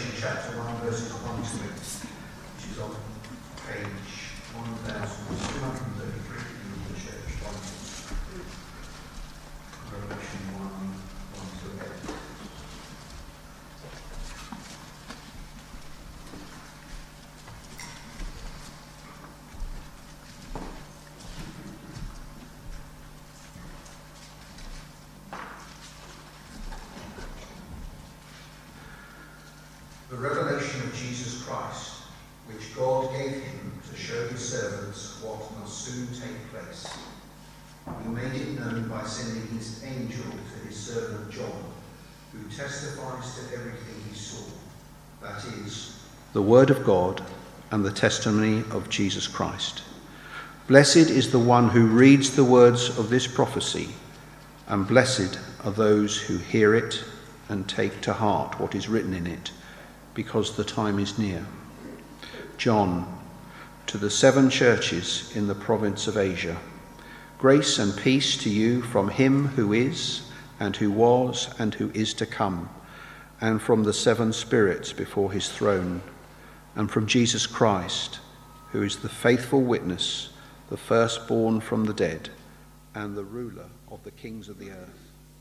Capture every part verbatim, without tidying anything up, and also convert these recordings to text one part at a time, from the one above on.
Revelation chapter one, verses one to eight, which is on page one thousand two hundred thirty-three in the Church Bibles. Revelation one, one to eight. The revelation of Jesus Christ, which God gave him to show his servants what must soon take place. He made it known by sending his angel to his servant John, who testifies to everything he saw, that is, the word of God and the testimony of Jesus Christ. Blessed is the one who reads the words of this prophecy, and blessed are those who hear it and take to heart what is written in it, because the time is near. John, to the seven churches in the province of Asia, grace and peace to you from him who is, and who was, and who is to come, and from the seven spirits before his throne, and from Jesus Christ, who is the faithful witness, the firstborn from the dead, and the ruler of the kings of the earth.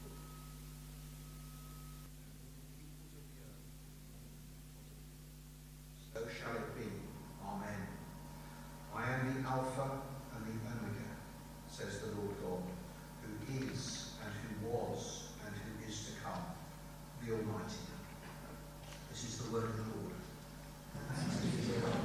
So shall it be. Amen. I am the Alpha and the Omega, says the Lord God, who is and who was and who is to come, the Almighty. This is the word of the Lord. Thanks be to God.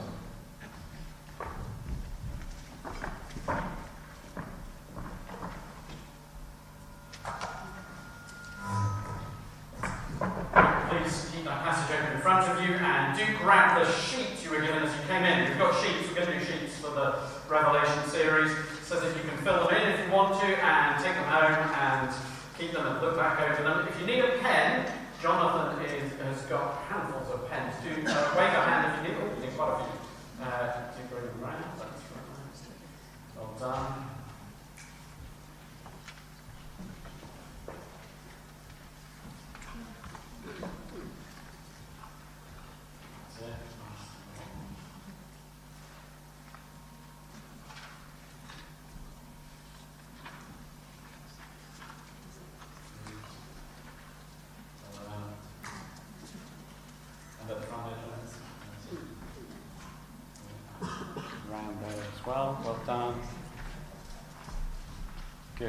Please keep that passage open in front of you, and do grab the sheet you were given as you came in. We've got sheets, we're going to do sheets for the Revelation series. It says if you can fill them in if you want to, and take them home and keep them and look back over them. If you need a pen, Jonathan is, has got handfuls of pens. Do uh, wave a hand if you need. Oh, you need quite a few. Uh, do bring them round. That's right. Well done. Round there as well. Well done. Good.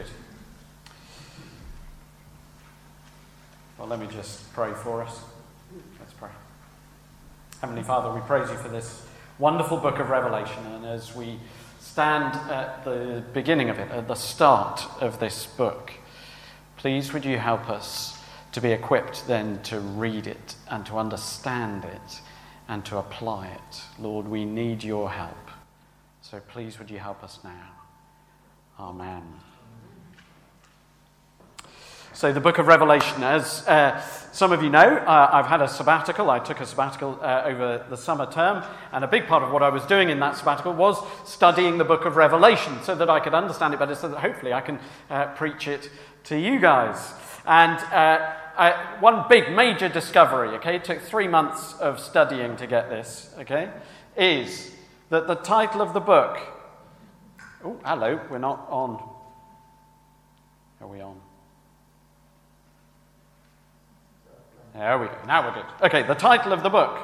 Well, let me just pray for us. Let's pray. Heavenly Father, we praise you for this wonderful book of Revelation, and as we stand at the beginning of it, at the start of this book, please would you help us to be equipped then to read it and to understand it and to apply it. Lord, we need your help. So please would you help us now. Amen. So the book of Revelation, as uh, some of you know, uh, I've had a sabbatical. I took a sabbatical uh, over the summer term, and a big part of what I was doing in that sabbatical was studying the book of Revelation so that I could understand it better, so that hopefully I can uh, preach it to you guys. And uh, I, one big major discovery, okay, it took three months of studying to get this, okay, is that the title of the book, oh, hello, we're not on, are we on? There we go, now we're good. Okay, the title of the book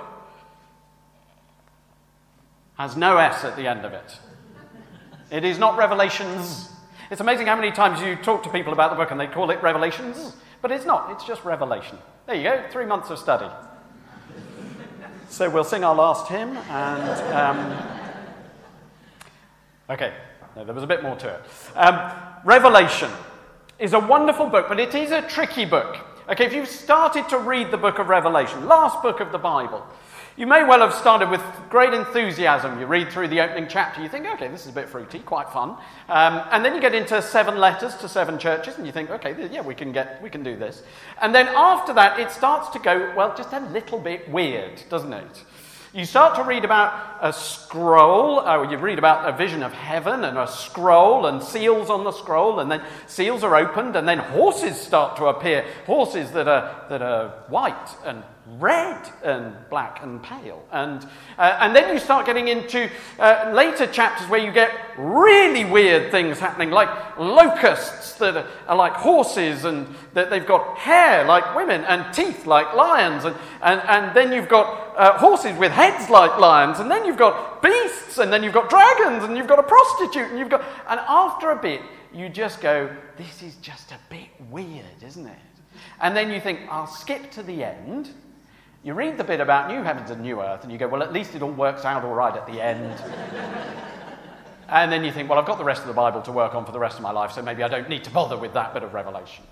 has no S at the end of it. It is not Revelations. It's amazing how many times you talk to people about the book and they call it Revelations, but it's not, it's just Revelation. There you go, three months of study. So we'll sing our last hymn, and um, okay, no, there was a bit more to it. Um, Revelation is a wonderful book, but it is a tricky book. Okay, if you've started to read the book of Revelation, last book of the Bible, you may well have started with great enthusiasm. You read through the opening chapter, you think, okay, this is a bit fruity, quite fun. Um, and then you get into seven letters to seven churches, and you think, okay, yeah, we can get, we can do this. And then after that, it starts to go, well, just a little bit weird, doesn't it? You start to read about a scroll, or you read about a vision of heaven and a scroll and seals on the scroll, and then seals are opened, and then horses start to appear, horses that are that are white and red and black and pale. And, uh, and then you start getting into uh, later chapters where you get really weird things happening, like locusts that are, are like horses, and that they've got hair like women and teeth like lions. And, and, and then you've got uh, horses with heads like lions. And then you've got beasts, and then you've got dragons, and you've got a prostitute, and you've got... And after a bit, you just go, this is just a bit weird, isn't it? And then you think, I'll skip to the end. You read the bit about new heavens and new earth, and you go, well, at least it all works out all right at the end. And then you think, well, I've got the rest of the Bible to work on for the rest of my life, so maybe I don't need to bother with that bit of Revelation.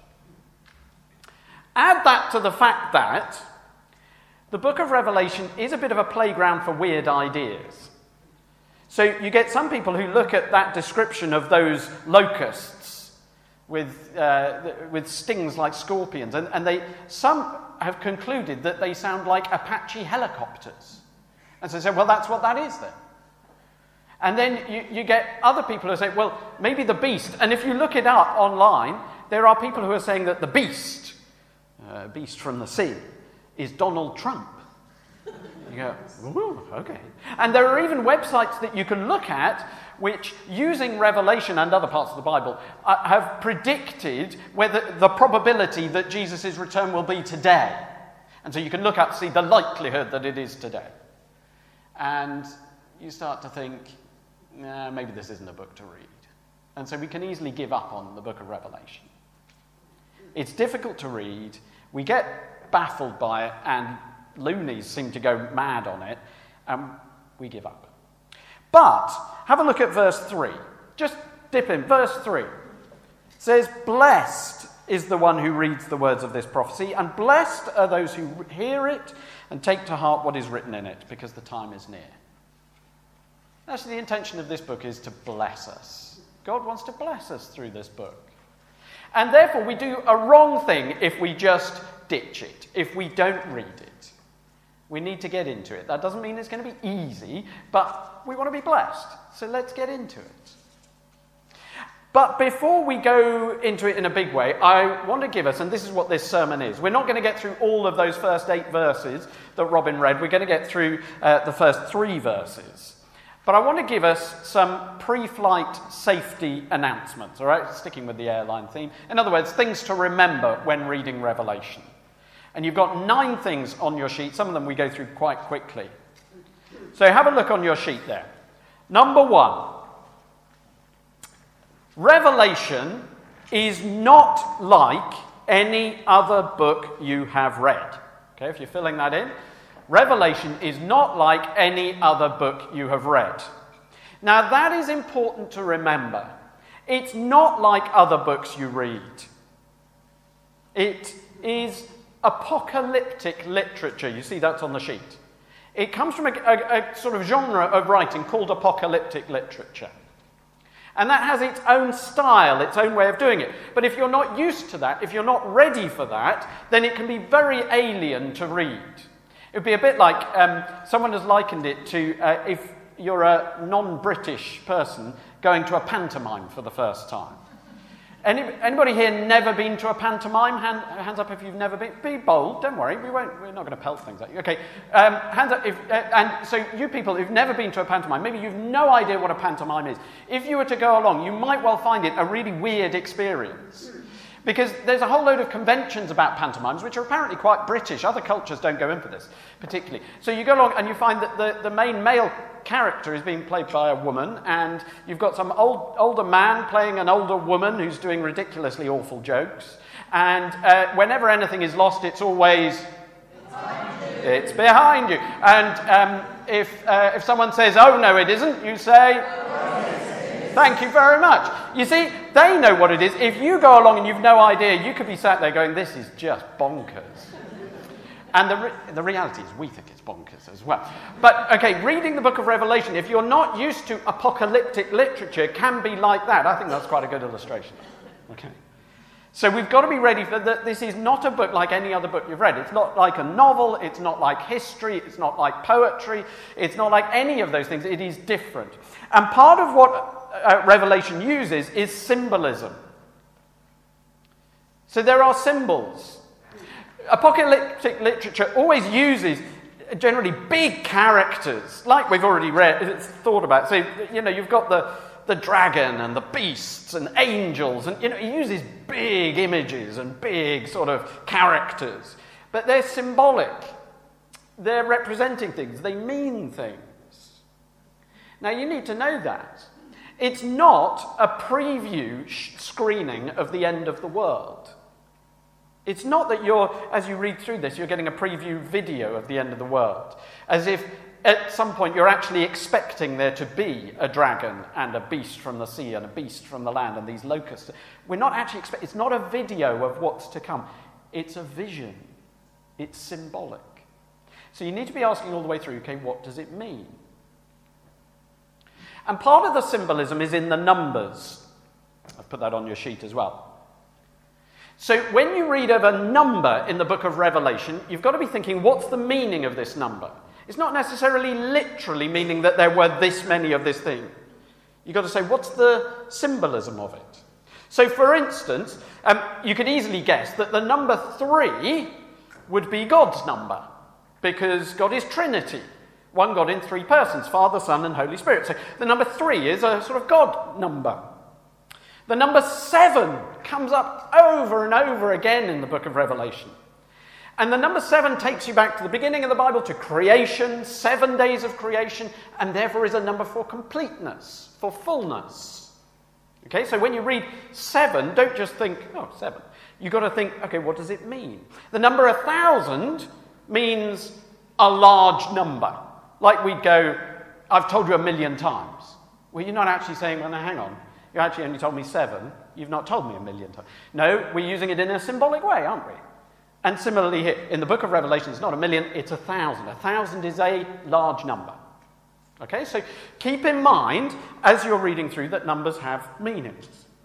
Add that to the fact that the book of Revelation is a bit of a playground for weird ideas. So you get some people who look at that description of those locusts with, uh, with stings like scorpions, and, and they some have concluded that they sound like Apache helicopters. And so they say, well, that's what that is then. And then you, you get other people who say, well, maybe the beast. And if you look it up online, there are people who are saying that the beast, uh, beast from the sea, is Donald Trump. You go, ooh, okay. And there are even websites that you can look at which, using Revelation and other parts of the Bible, uh, have predicted whether the probability that Jesus' return will be today. And so you can look up to see the likelihood that it is today. And you start to think, nah, maybe this isn't a book to read. And so we can easily give up on the book of Revelation. It's difficult to read. We get baffled by it, and loonies seem to go mad on it, and we give up. But have a look at verse three. Just dip in. Verse three. It says, blessed is the one who reads the words of this prophecy, and blessed are those who hear it and take to heart what is written in it, because the time is near. Actually, the intention of this book is to bless us. God wants to bless us through this book. And therefore, we do a wrong thing if we just ditch it, if we don't read it. We need to get into it. That doesn't mean it's going to be easy, but we want to be blessed. So let's get into it. But before we go into it in a big way, I want to give us, and this is what this sermon is. We're not going to get through all of those first eight verses that Robin read. We're going to get through uh, the first three verses. But I want to give us some pre-flight safety announcements, all right? Sticking with the airline theme. In other words, things to remember when reading Revelation. And you've got nine things on your sheet. Some of them we go through quite quickly. So have a look on your sheet there. Number one. Revelation is not like any other book you have read. Okay, if you're filling that in. Revelation is not like any other book you have read. Now that is important to remember. It's not like other books you read. It is apocalyptic literature. You see that's on the sheet. It comes from a, a, a sort of genre of writing called apocalyptic literature. And that has its own style, its own way of doing it. But if you're not used to that, if you're not ready for that, then it can be very alien to read. It would be a bit like, um, someone has likened it to uh, if you're a non-British person going to a pantomime for the first time. Any, anybody here never been to a pantomime? Hand, hands up if you've never been. Be bold, don't worry. We won't, we're not going to pelt things at you. Okay, um, hands up. If, uh, and so you people who've never been to a pantomime, maybe you've no idea what a pantomime is. If you were to go along, you might well find it a really weird experience. Because there's a whole load of conventions about pantomimes, which are apparently quite British. Other cultures don't go in for this, particularly. So you go along and you find that the, the main male character is being played by a woman, and you've got some old, older man playing an older woman who's doing ridiculously awful jokes. And uh, whenever anything is lost, it's always... Behind you. It's behind you. And um, if, uh, if someone says, oh, no, it isn't, you say... Thank you very much. You see, they know what it is. If you go along and you've no idea, you could be sat there going, this is just bonkers. And the, re- the reality is we think it's bonkers as well. But, okay, reading the book of Revelation, if you're not used to apocalyptic literature, can be like that. I think that's quite a good illustration. Okay. So we've got to be ready for that. This is not a book like any other book you've read. It's not like a novel. It's not like history. It's not like poetry. It's not like any of those things. It is different. And part of what uh, Revelation uses is symbolism. So there are symbols. Apocalyptic literature always uses generally big characters, like we've already read, it's thought about. So, you know, you've got the, the dragon and the beasts and angels, and, you know, it uses big images and big sort of characters. But they're symbolic. They're representing things. They mean things. Now, you need to know that. It's not a preview sh- screening of the end of the world. It's not that you're, as you read through this, you're getting a preview video of the end of the world, as if at some point you're actually expecting there to be a dragon and a beast from the sea and a beast from the land and these locusts. We're not actually expecting, it's not a video of what's to come. It's a vision. It's symbolic. So you need to be asking all the way through, okay, what does it mean? And part of the symbolism is in the numbers. I've put that on your sheet as well. So when you read of a number in the book of Revelation, you've got to be thinking, what's the meaning of this number? It's not necessarily literally meaning that there were this many of this thing. You've got to say, what's the symbolism of it? So for instance, um, you could easily guess that the number three would be God's number, because God is Trinity. One God in three persons, Father, Son, and Holy Spirit. So the number three is a sort of God number. The number seven comes up over and over again in the book of Revelation. And the number seven takes you back to the beginning of the Bible, to creation, seven days of creation, and therefore is a number for completeness, for fullness. Okay, so when you read seven, don't just think, oh, seven. You've got to think, okay, what does it mean? The number a thousand means a large number. Like we'd go, I've told you a million times. Well, you're not actually saying, well, now hang on. You actually only told me seven. You've not told me a million times. No, we're using it in a symbolic way, aren't we? And similarly here, in the book of Revelation, it's not a million, it's a thousand. A thousand is a large number. Okay, so keep in mind, as you're reading through, that numbers have meanings.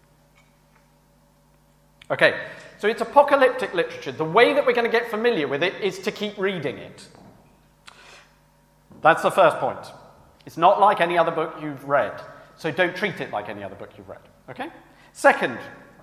Okay, so it's apocalyptic literature. The way that we're going to get familiar with it is to keep reading it. That's the first point. It's not like any other book you've read. So don't treat it like any other book you've read, okay? Second,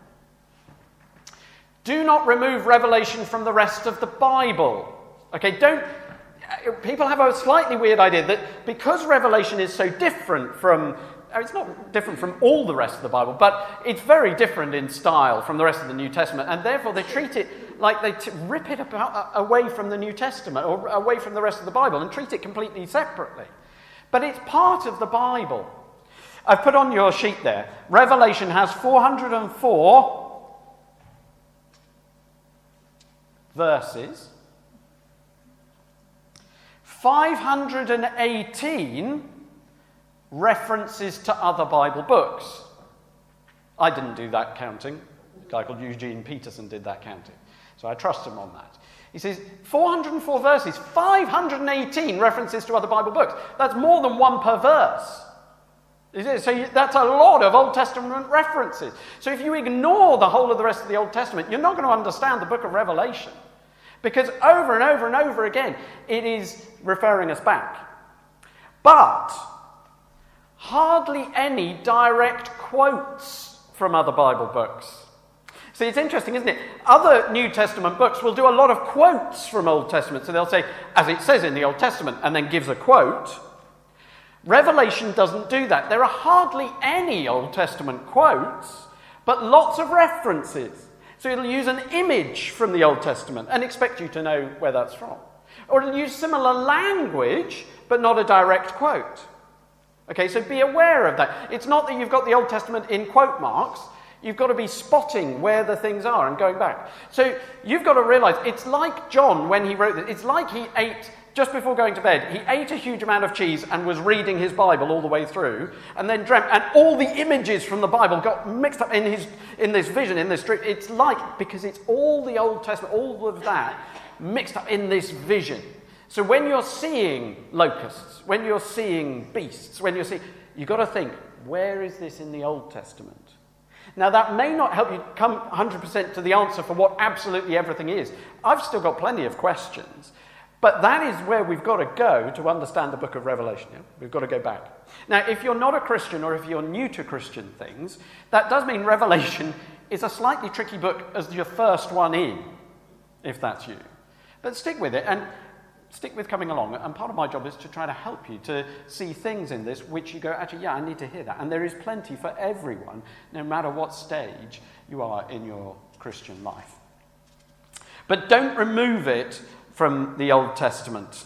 do not remove Revelation from the rest of the Bible. Okay, don't... People have a slightly weird idea that because Revelation is so different from... It's not different from all the rest of the Bible, but it's very different in style from the rest of the New Testament, and therefore they treat it like they t- rip it about, away from the New Testament or away from the rest of the Bible and treat it completely separately. But it's part of the Bible. I've put on your sheet there, Revelation has four hundred four verses, five hundred eighteen references to other Bible books. I didn't do that counting. A guy called Eugene Peterson did that counting. So I trust him on that. He says, four hundred four verses, five hundred eighteen references to other Bible books. That's more than one per verse. So you, that's a lot of Old Testament references. So if you ignore the whole of the rest of the Old Testament, you're not going to understand the book of Revelation. Because over and over and over again, it is referring us back. But hardly any direct quotes from other Bible books. See, it's interesting, isn't it? Other New Testament books will do a lot of quotes from Old Testament. So they'll say, as it says in the Old Testament, and then gives a quote. Revelation doesn't do that. There are hardly any Old Testament quotes, but lots of references. So it'll use an image from the Old Testament and expect you to know where that's from. Or it'll use similar language, but not a direct quote. Okay, so be aware of that. It's not that you've got the Old Testament in quote marks. You've got to be spotting where the things are and going back. So you've got to realize it's like John when he wrote this. It's like he ate, just before going to bed, he ate a huge amount of cheese and was reading his Bible all the way through, and then dreamt, and all the images from the Bible got mixed up in his in this vision, in this dream. It's like, because it's all the Old Testament, all of that, mixed up in this vision. So when you're seeing locusts, when you're seeing beasts, when you're seeing, you've got to think, where is this in the Old Testament? Now, that may not help you come one hundred percent to the answer for what absolutely everything is. I've still got plenty of questions. But that is where we've got to go to understand the book of Revelation. Yeah? We've got to go back. Now, if you're not a Christian or if you're new to Christian things, that does mean Revelation is a slightly tricky book as your first one in. if that's you. But stick with it and stick with coming along. And part of my job is to try to help you to see things in this which you go, actually, yeah, I need to hear that. And there is plenty for everyone, no matter what stage you are in your Christian life. But don't remove it from the Old Testament.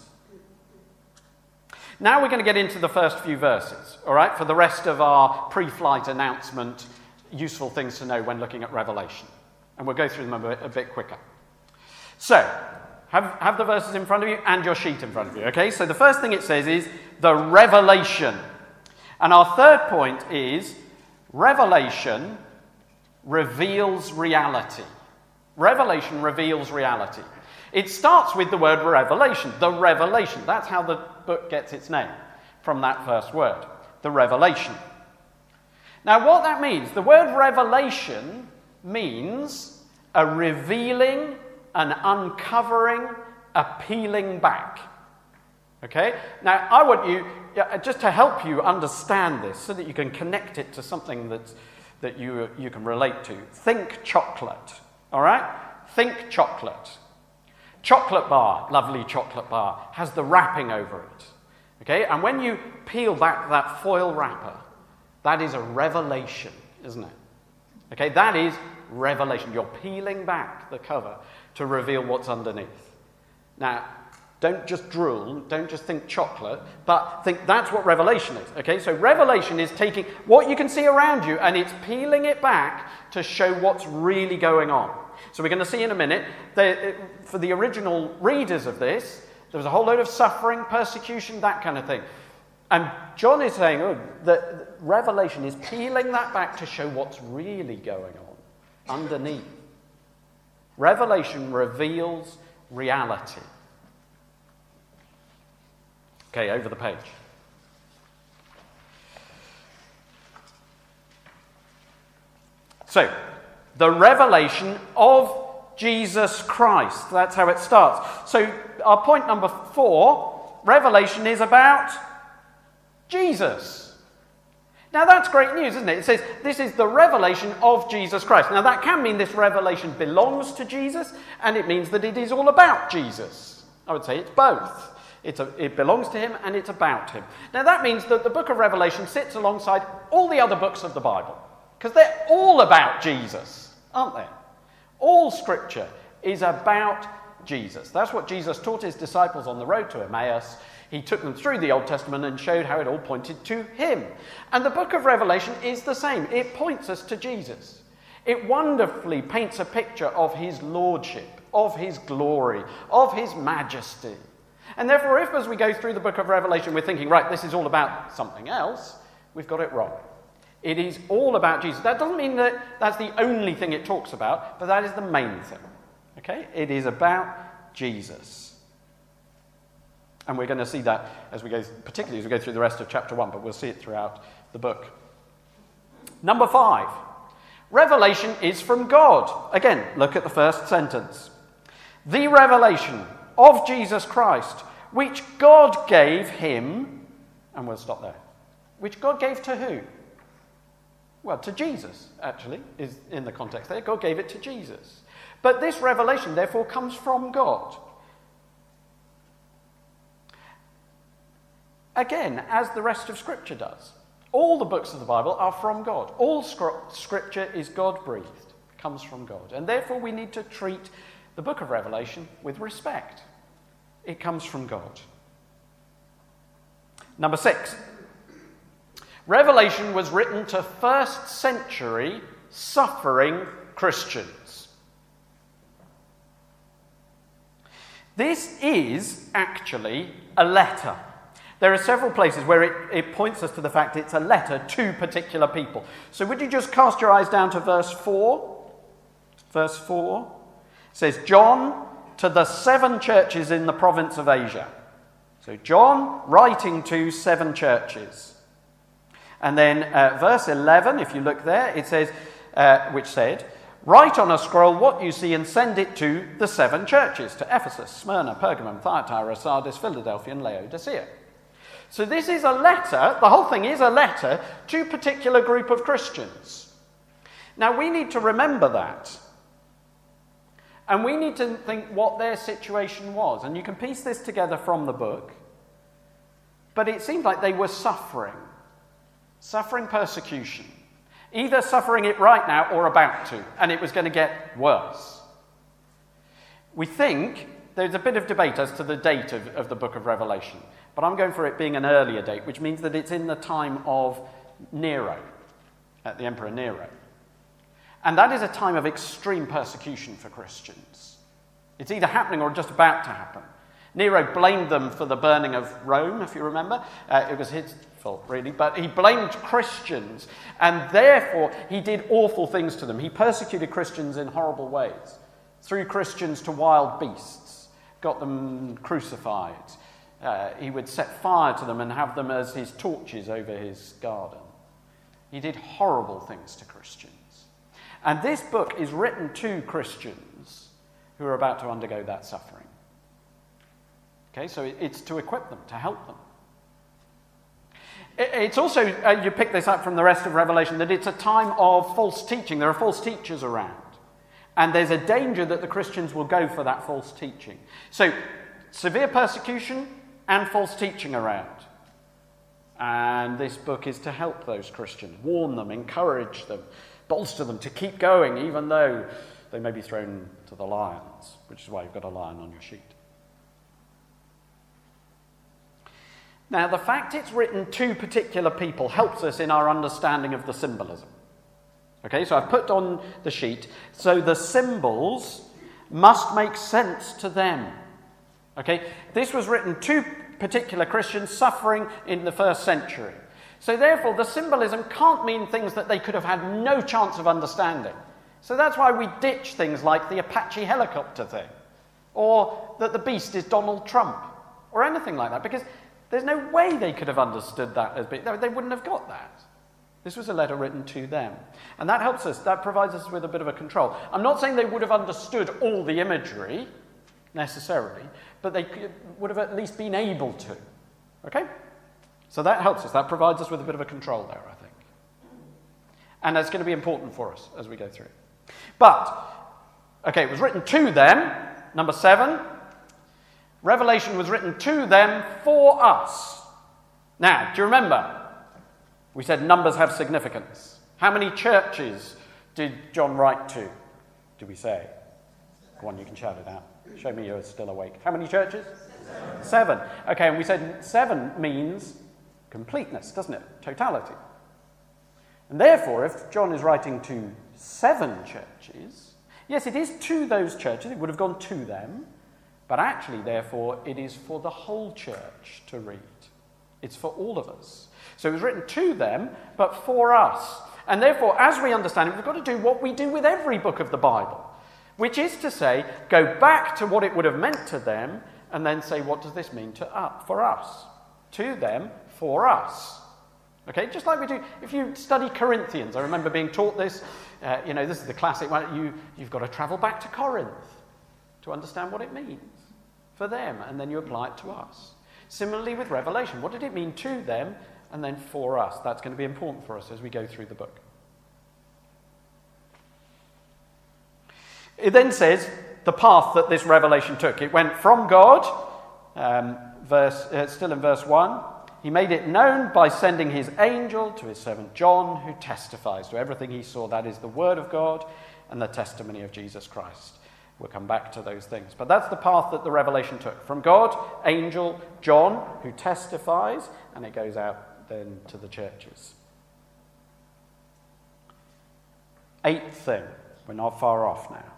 Now we're going to get into the first few verses, all right, for the rest of our pre-flight announcement, useful things to know when looking at Revelation. And we'll go through them a bit, a bit quicker. So, have, have the verses in front of you and your sheet in front of you, okay? So the first thing it says is the revelation. And our third point is revelation reveals reality. Revelation reveals reality. It starts with the word revelation, the revelation. That's how the book gets its name, from that first word, the revelation. Now, what that means, the word revelation means a revealing, an uncovering, a peeling back. Okay? Now, I want you, just to help you understand this, so that you can connect it to something that's, that you, you can relate to. Think chocolate, all right? Think chocolate. Chocolate bar, lovely chocolate bar, has the wrapping over it. Okay? And when you peel back that foil wrapper, that is a revelation, isn't it? Okay? That is revelation. You're peeling back the cover to reveal what's underneath. Now, don't just drool, don't just think chocolate, but think that's what revelation is. Okay? So revelation is taking what you can see around you and it's peeling it back to show what's really going on. So we're going to see in a minute, that for the original readers of this, there was a whole load of suffering, persecution, that kind of thing. And John is saying oh, that Revelation is peeling that back to show what's really going on underneath. Revelation reveals reality. Okay, over the page. So, the revelation of Jesus Christ. That's how it starts. So our point number four, revelation is about Jesus. Now that's great news, isn't it? It says this is the revelation of Jesus Christ. Now that can mean this revelation belongs to Jesus, and it means that it is all about Jesus. I would say it's both. It's a, it belongs to him and it's about him. Now that means that the book of Revelation sits alongside all the other books of the Bible, because they're all about Jesus, aren't they? All Scripture is about Jesus. That's what Jesus taught his disciples on the road to Emmaus. He took them through the Old Testament and showed how it all pointed to him. And the book of Revelation is the same. It points us to Jesus. It wonderfully paints a picture of his lordship, of his glory, of his majesty. And therefore, if as we go through the book of Revelation we're thinking, right, this is all about something else, we've got it wrong. It is all about Jesus. That doesn't mean that that's the only thing it talks about, but that is the main thing. Okay? It is about Jesus. And we're going to see that as we go, particularly as we go through the rest of chapter one, but we'll see it throughout the book. Number five. Revelation is from God. Again, look at the first sentence. The revelation of Jesus Christ, which God gave him, and we'll stop there. Which God gave to who? Well, to Jesus, actually, is in the context there. God gave it to Jesus. But this revelation, therefore, comes from God. Again, as the rest of Scripture does. All the books of the Bible are from God. All Scripture is God-breathed, comes from God. And therefore, we need to treat the book of Revelation with respect. It comes from God. Number six. Revelation was written to first century suffering Christians. This is actually a letter. There are several places where it, it points us to the fact it's a letter to particular people. So would you just cast your eyes down to verse four? Verse four says, John to the seven churches in the province of Asia. So John writing to seven churches. And then uh, verse eleven, if you look there, it says, uh, which said, write on a scroll what you see and send it to the seven churches, to Ephesus, Smyrna, Pergamum, Thyatira, Sardis, Philadelphia, and Laodicea. So this is a letter, the whole thing is a letter to a particular group of Christians. Now we need to remember that. And we need to think what their situation was. And you can piece this together from the book. But it seemed like they were suffering. Suffering persecution. Either suffering it right now or about to. And it was going to get worse. We think there's a bit of debate as to the date of, of the book of Revelation. But I'm going for it being an earlier date, which means that it's in the time of Nero, uh, the Emperor Nero. And that is a time of extreme persecution for Christians. It's either happening or just about to happen. Nero blamed them for the burning of Rome, if you remember. Uh, it was his fault, really. But he blamed Christians, and therefore he did awful things to them. He persecuted Christians in horrible ways. Threw Christians to wild beasts, got them crucified. Uh, he would set fire to them and have them as his torches over his garden. He did horrible things to Christians. And this book is written to Christians who are about to undergo that suffering. Okay, so it's to equip them, to help them. It's also, uh, you pick this up from the rest of Revelation, that it's a time of false teaching. There are false teachers around. And there's a danger that the Christians will go for that false teaching. So, severe persecution and false teaching around. And this book is to help those Christians, warn them, encourage them, bolster them to keep going, even though they may be thrown to the lions, which is why you've got a lion on your sheet. Now, the fact it's written to particular people helps us in our understanding of the symbolism. Okay, so I've put on the sheet, so the symbols must make sense to them. Okay, this was written to particular Christians suffering in the first century. So therefore, the symbolism can't mean things that they could have had no chance of understanding. So that's why we ditch things like the Apache helicopter thing, or that the beast is Donald Trump, or anything like that, because there's no way they could have understood that as being, they wouldn't have got that. This was a letter written to them. And that helps us, that provides us with a bit of a control. I'm not saying they would have understood all the imagery, necessarily, but they could, would have at least been able to. Okay? So that helps us. That provides us with a bit of a control there, I think. And that's going to be important for us as we go through. But, okay, it was written to them. Number seven, Revelation was written to them for us. Now, do you remember? We said numbers have significance. How many churches did John write to? Did we say? Go on, you can shout it out. Show me you're still awake. How many churches? Seven. Seven. Okay, and we said seven means completeness, doesn't it? Totality. And therefore, if John is writing to seven churches, yes, it is to those churches, it would have gone to them, but actually, therefore, it is for the whole church to read. It's for all of us. So it was written to them, but for us. And therefore, as we understand it, we've got to do what we do with every book of the Bible, which is to say, go back to what it would have meant to them, and then say, what does this mean to uh, for us? To them, for us. Okay, just like we do, if you study Corinthians, I remember being taught this, uh, you know, this is the classic one, you, you've got to travel back to Corinth to understand what it means for them, and then you apply it to us. Similarly with Revelation, what did it mean to them, and then for us? That's going to be important for us as we go through the book. It then says the path that this revelation took. It went from God, um, verse, uh, still in verse one, he made it known by sending his angel to his servant John, who testifies to everything he saw. That is the word of God and the testimony of Jesus Christ. We'll come back to those things. But that's the path that the revelation took. From God, angel, John, who testifies, and it goes out then to the churches. Eighth thing, we're not far off now.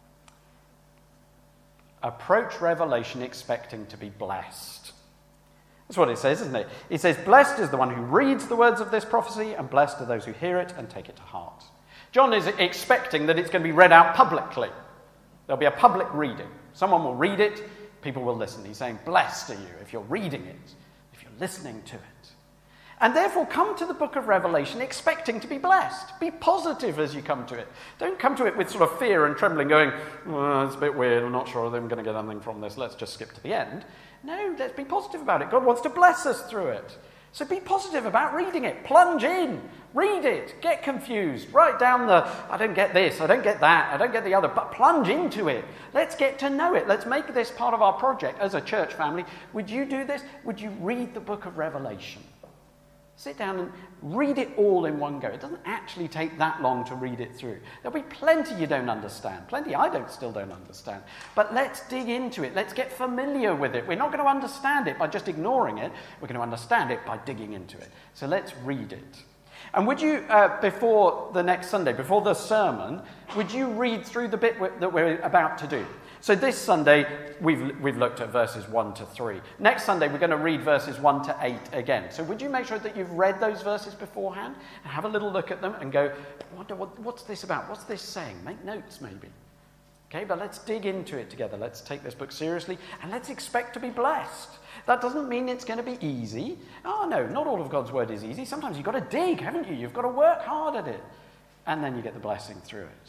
Approach Revelation expecting to be blessed. That's what it says, isn't it? It says, blessed is the one who reads the words of this prophecy, and blessed are those who hear it and take it to heart. John is expecting that it's going to be read out publicly. There'll be a public reading. Someone will read it, people will listen. He's saying, blessed are you if you're reading it, if you're listening to it. And therefore, come to the book of Revelation expecting to be blessed. Be positive as you come to it. Don't come to it with sort of fear and trembling, going, well, it's a bit weird, I'm not sure I'm going to get anything from this, let's just skip to the end. No, let's be positive about it. God wants to bless us through it. So be positive about reading it. Plunge in. Read it. Get confused. Write down the, I don't get this, I don't get that, I don't get the other, but plunge into it. Let's get to know it. Let's make this part of our project as a church family. Would you do this? Would you read the book of Revelation? Sit down and read it all in one go. It doesn't actually take that long to read it through. There'll be plenty you don't understand. Plenty I don't still don't understand. But let's dig into it. Let's get familiar with it. We're not going to understand it by just ignoring it. We're going to understand it by digging into it. So let's read it. And would you, uh, before the next Sunday, before the sermon, would you read through the bit that we're about to do? So this Sunday, we've we've looked at verses one to three. Next Sunday, we're going to read verses one to eight again. So would you make sure that you've read those verses beforehand and have a little look at them and go, I wonder what, what's this about? What's this saying? Make notes, maybe. Okay, but let's dig into it together. Let's take this book seriously and let's expect to be blessed. That doesn't mean it's going to be easy. Oh, no, not all of God's word is easy. Sometimes you've got to dig, haven't you? You've got to work hard at it. And then you get the blessing through it.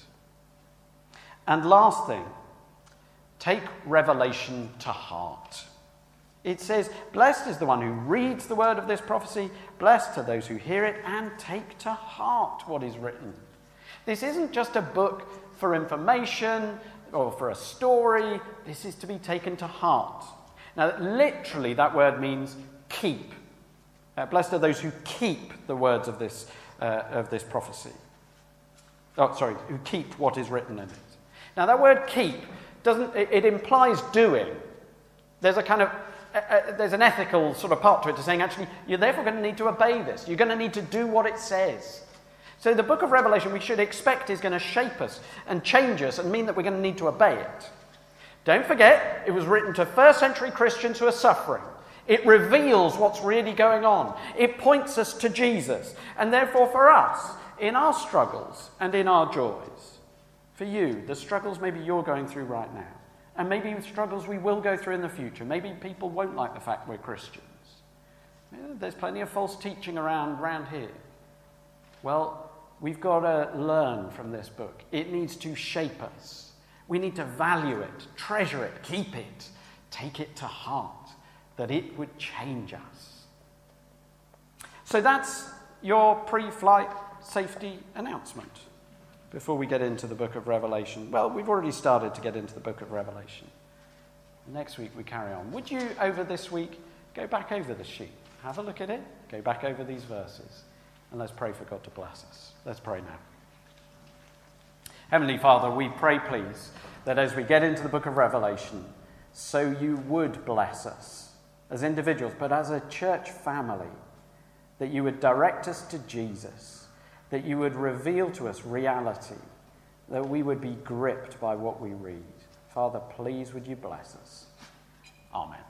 And last thing, take Revelation to heart. It says, blessed is the one who reads the word of this prophecy, blessed are those who hear it and take to heart what is written. This isn't just a book for information or for a story. This is to be taken to heart. Now, literally, that word means keep. Uh, blessed are those who keep the words of this, uh, of this prophecy. Oh, sorry, who keep what is written in it. Now, that word keep doesn't, it, it implies doing. There's a kind of, uh, uh, there's an ethical sort of part to it to saying, actually, you're therefore going to need to obey this. You're going to need to do what it says. So the book of Revelation, we should expect, is going to shape us and change us and mean that we're going to need to obey it. Don't forget, it was written to first century Christians who are suffering. It reveals what's really going on. It points us to Jesus. And therefore for us, in our struggles and in our joys, for you, the struggles maybe you're going through right now, and maybe struggles we will go through in the future. Maybe people won't like the fact we're Christians. There's plenty of false teaching around, around here. Well, we've got to learn from this book. It needs to shape us. We need to value it, treasure it, keep it, take it to heart, that it would change us. So that's your pre-flight safety announcement before we get into the book of Revelation. Well, we've already started to get into the book of Revelation. Next week we carry on. Would you, over this week, go back over the sheet, have a look at it, go back over these verses, and let's pray for God to bless us. Let's pray now. Heavenly Father, we pray, please, that as we get into the book of Revelation, so you would bless us as individuals, but as a church family, that you would direct us to Jesus, that you would reveal to us reality, that we would be gripped by what we read. Father, please would you bless us. Amen.